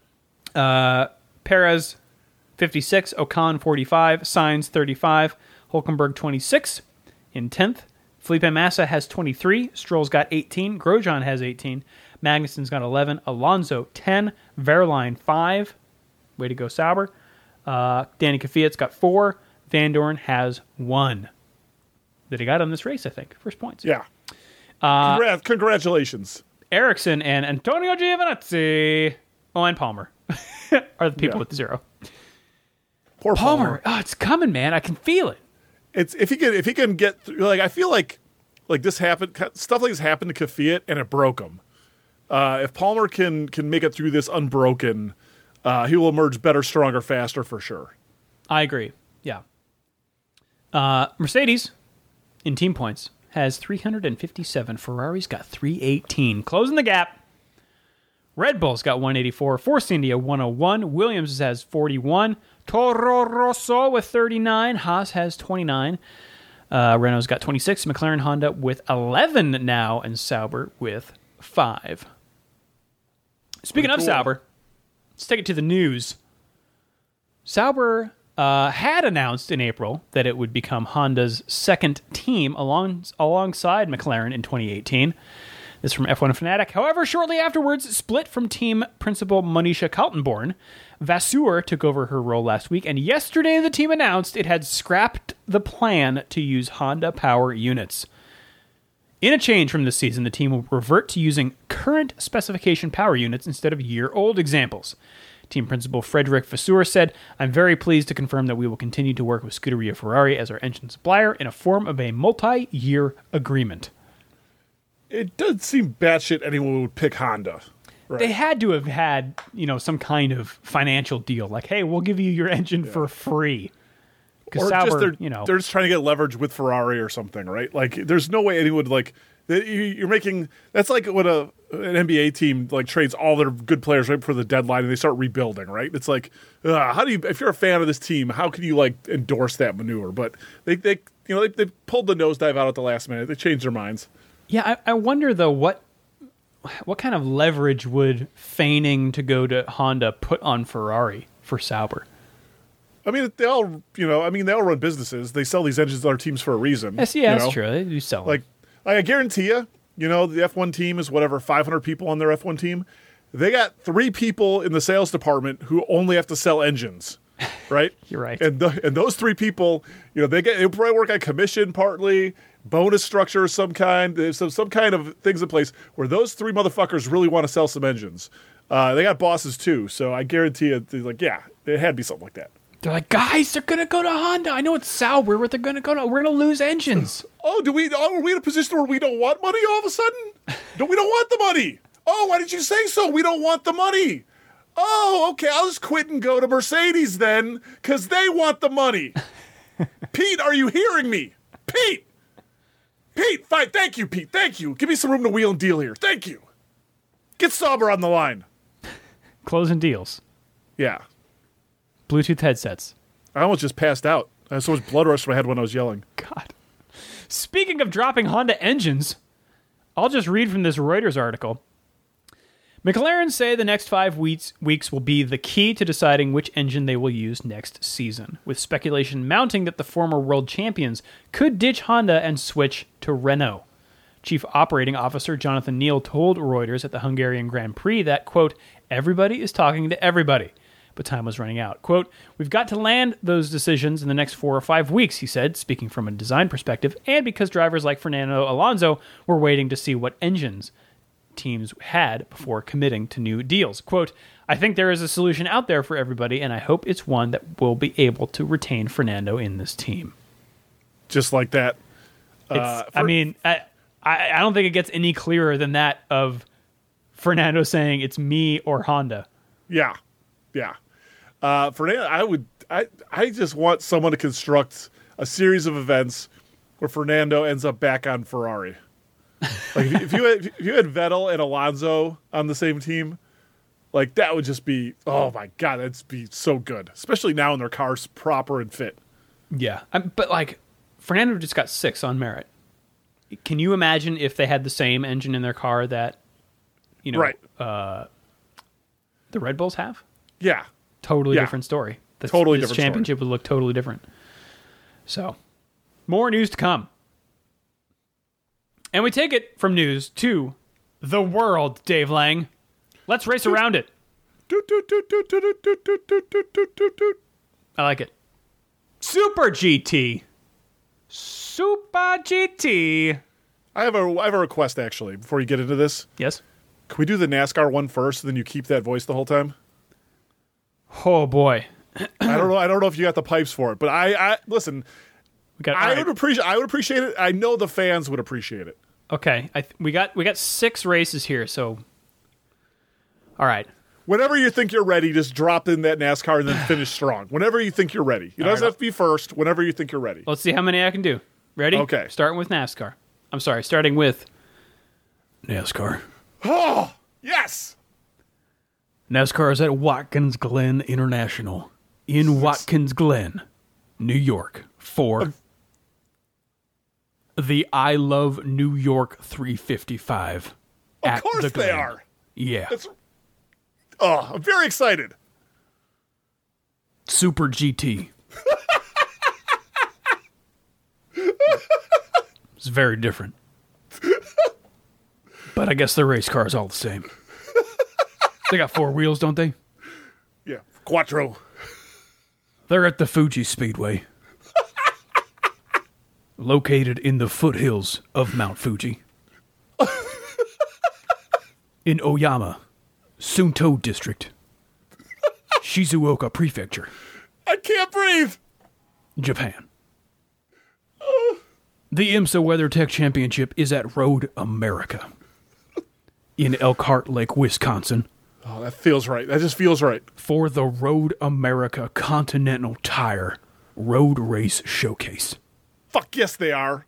Uh, Perez, fifty-six. Ocon, forty-five. Sainz, thirty-five. Hulkenberg, twenty-six. In tenth. Felipe Massa has twenty-three. Stroll's got eighteen. Grosjean has eighteen. Magnussen's got eleven. Alonso, ten. Verline, five. Way to go, Sauber. Uh, Danny Kvyat's got four. Van Dorn has one. That he got on this race, I think. First points. Yeah. Uh, Congra- congratulations. Ericsson and Antonio Giovinazzi. Oh, and Palmer are the people Yeah. with the zero. Poor Palmer. Palmer. Oh, it's coming, man. I can feel it. It's if he can if he can get through, like I feel like like this happened stuff like this happened to Kvyat and it broke him. Uh, if Palmer can can make it through this unbroken, uh, he will emerge better, stronger, faster for sure. I agree. Yeah. Uh, Mercedes in team points has three hundred fifty-seven. Ferrari's got three eighteen. Closing the gap. Red Bull's got one eighty-four. Force India one oh one. Williams has forty-one. Toro Rosso with thirty-nine. Haas has twenty-nine. Uh, Renault's got twenty-six. McLaren Honda with eleven now. And Sauber with five. Speaking of cool. Sauber, let's take it to the news. Sauber uh, had announced in April that it would become Honda's second team along, alongside McLaren in twenty eighteen. This is from F one Fanatic. However, shortly afterwards, split from team principal Monisha Kaltenborn. Vasseur took over her role last week, and yesterday the team announced it had scrapped the plan to use Honda power units. In a change from this season, the team will revert to using current specification power units instead of year-old examples. Team principal Frederick Vasseur said, "I'm very pleased to confirm that we will continue to work with Scuderia Ferrari as our engine supplier in a form of a multi-year agreement." It does seem batshit anyone would pick Honda. Right. They had to have had, you know, some kind of financial deal, like, "Hey, we'll give you your engine yeah. for free." Or Sauber, just they're, you know, they're just trying to get leverage with Ferrari or something, right? Like, there's no way anyone would like. You're making that's like when a an N B A team like trades all their good players right before the deadline and they start rebuilding, right? It's like, uh, how do you? If you're a fan of this team, how can you like endorse that maneuver? But they, they you know, they, they pulled the nosedive out at the last minute. They changed their minds. Yeah, I, I wonder though what what kind of leverage would feigning to go to Honda put on Ferrari for Sauber? I mean, they all, you know, I mean, they all run businesses. They sell these engines to other teams for a reason. Yes, yeah, you that's know? true. They do sell them. Like, I guarantee you, you know, the F one team is whatever, five hundred people on their F one team. They got three people in the sales department who only have to sell engines, right? You're right. And the, and those three people, you know, they get they probably work on commission partly, bonus structure of some kind. There's some, some kind of things in place where those three motherfuckers really want to sell some engines. Uh, they got bosses too, so I guarantee you, they're like, yeah, it had to be something like that. They're like, guys, they're going to go to Honda. I know it's Sauber, but they're going to go to, we're going to lose engines. Oh, do we, oh, are we in a position where we don't want money all of a sudden? No, we don't want the money. Oh, why did you say so? We don't want the money. Oh, okay, I'll just quit and go to Mercedes then, because they want the money. Pete, are you hearing me? Pete! Pete, fine, thank you, Pete, thank you. Give me some room to wheel and deal here. Thank you. Get Sauber on the line. Closing deals. Yeah. Bluetooth headsets. I almost just passed out. I had so much blood rush to my head when I was yelling. God. Speaking of dropping Honda engines, I'll just read from this Reuters article. McLaren say the next five weeks, weeks will be the key to deciding which engine they will use next season, with speculation mounting that the former world champions could ditch Honda and switch to Renault. Chief Operating Officer Jonathan Neal told Reuters at the Hungarian Grand Prix that, quote, everybody is talking to everybody, but time was running out. Quote, we've got to land those decisions in the next four or five weeks, he said, speaking from a design perspective, and because drivers like Fernando Alonso were waiting to see what engines teams had before committing to new deals. Quote, I think there is a solution out there for everybody, and I hope it's one that will be able to retain Fernando in this team. Just like that. It's, Uh, for- I mean, I, I I don't think it gets any clearer than that of Fernando saying it's me or Honda. Yeah. Yeah. Uh, Fernando, I would, I, I just want someone to construct a series of events where Fernando ends up back on Ferrari. Like if you, if you had, if you had Vettel and Alonso on the same team, Like, that would just be, oh my God, that'd be so good. Especially now when their car's proper and fit. Yeah. Um, but, like, Fernando just got six on merit. Can you imagine if they had the same engine in their car that, you know, right. uh, the Red Bulls have? Yeah. Totally yeah. different story. This, totally this different championship story. would look totally different. So, more news to come. And we take it from news to the world, Dave Lang. Let's race around it. I like it. Super G T. Super G T. I have a I have a request, actually, before you get into this. Yes? Can we do the NASCAR one first, and then you keep that voice the whole time? Oh, boy. I don't know. I don't know if you got the pipes for it, but I, I listen. We got, I right. would appreciate. I would appreciate it. I know the fans would appreciate it. Okay, I th- we got we got six races here, so all right. Whenever you think you're ready, just drop in that NASCAR and then finish strong. Whenever you think you're ready, it doesn't right. have to be first. Whenever you think you're ready. Let's see how many I can do. Ready? Okay. Starting with NASCAR. I'm sorry, starting with NASCAR. Oh yes. NASCAR is at Watkins Glen International in Watkins Glen, New York, for the I Love New York three fifty-five. Of at course the they Glen. are. Yeah. It's, oh, I'm very excited. Super G T. It's very different. But I guess the race car is all the same. They got four wheels, don't they? Yeah, Quattro. They're at the Fuji Speedway. Located in the foothills of Mount Fuji. In Oyama, Sunto District. Shizuoka Prefecture, I can't breathe. Japan. The IMSA WeatherTech Championship is at Road America. In Elkhart Lake, Wisconsin. Oh, that feels right. That just feels right. For the Road America Continental Tire Road Race Showcase. Fuck yes, they are.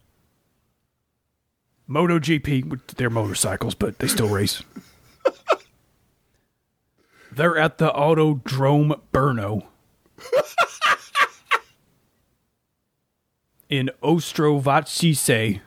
MotoGP, they're motorcycles, but they still race. They're at the Autodrome Brno. In Ostrovacice,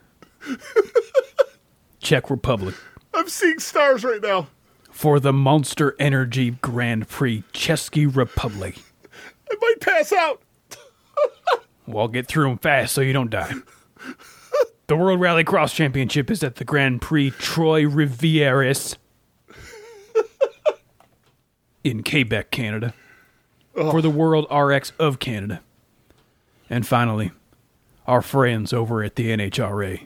Czech Republic. I'm seeing stars right now. For the Monster Energy Grand Prix, Český Republic. I might pass out. Well, get through them fast so you don't die. The World Rallycross Championship is at the Grand Prix Troy Rivieres in Quebec, Canada. Oh. For the World R X of Canada. And finally, our friends over at the N H R A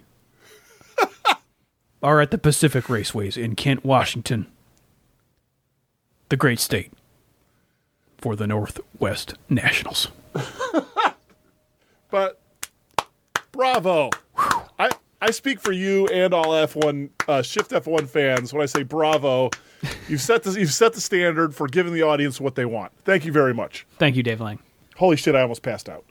are at the Pacific Raceways in Kent, Washington. The great state for the Northwest Nationals. But bravo. I, I speak for you and all F one uh, Shift F one fans when I say bravo. You've set the you've set the standard for giving the audience what they want. Thank you very much. Thank you, Dave Lang. Holy shit, I almost passed out.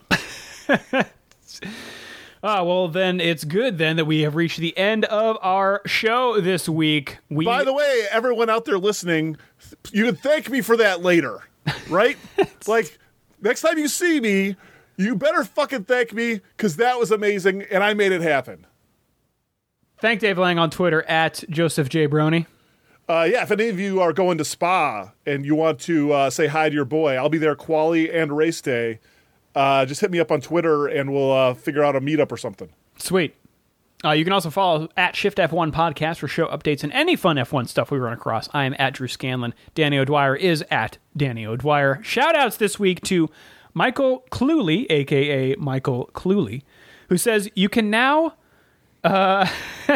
Ah, well, then it's good then that we have reached the end of our show this week. We By the way, everyone out there listening, you can thank me for that later, right? Like, next time you see me, you better fucking thank me because that was amazing and I made it happen. Thank Dave Lang on Twitter at Joseph J. Brony. Uh, yeah, if any of you are going to Spa and you want to uh, say hi to your boy, I'll be there quali and race day. Uh, just hit me up on Twitter and we'll uh, figure out a meetup or something. Sweet. Uh, you can also follow at Shift F one Podcast for show updates and any fun F one stuff we run across. I am at Drew Scanlon. Danny O'Dwyer is at Danny O'Dwyer. Shout-outs this week to Michael Cluley, a k a. Michael Cluley, who says you can now uh,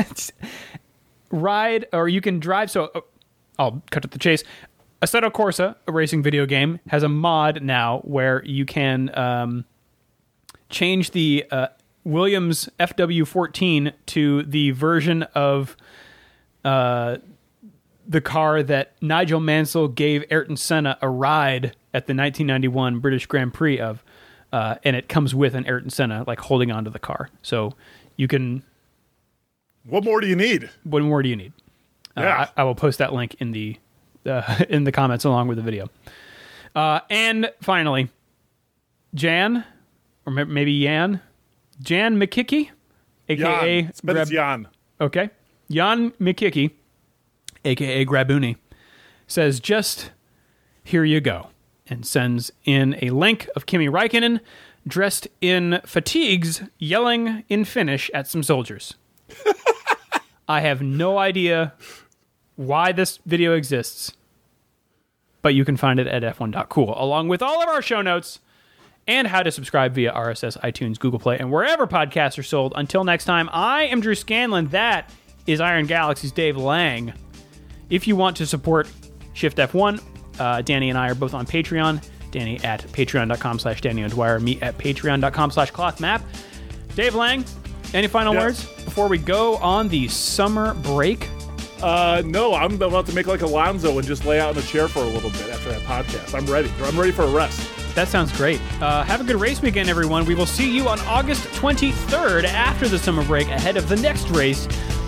ride, or you can drive, so uh, I'll cut to the chase. Assetto Corsa, a racing video game, has a mod now where you can um, change the uh, Williams F W fourteen to the version of uh, the car that Nigel Mansell gave Ayrton Senna a ride at the nineteen ninety-one British Grand Prix of, uh, and it comes with an Ayrton Senna like holding onto the car. So you can. What more do you need? What more do you need? Yeah. Uh, I, I will post that link in the uh, in the comments along with the video. Uh, and finally, Jan, or maybe Yan, Jan McKickey, a k a. Jan. It's, but it's Jan. Okay. Jan McKickey, a k a. Graboony, says, just here you go, and sends in a link of Kimi Räikkönen dressed in fatigues, yelling in Finnish at some soldiers. I have no idea why this video exists, but you can find it at f one dot cool, along with all of our show notes and how to subscribe via R S S, iTunes, Google Play, and wherever podcasts are sold. Until next time, I am Drew Scanlon. That is Iron Galaxy's Dave Lang. If you want to support Shift F one, uh, Danny and I are both on Patreon. Danny at patreon.com slash Danny O'Dwyer, me at patreon.com slash clothmap. Dave Lang, any final yeah. words before we go on the summer break? Uh, no, I'm about to make like Alonzo and just lay out in a chair for a little bit after that podcast. I'm ready. I'm ready for a rest. That sounds great. Uh, have a good race weekend, everyone. We will see you on August twenty-third after the summer break, ahead of the next race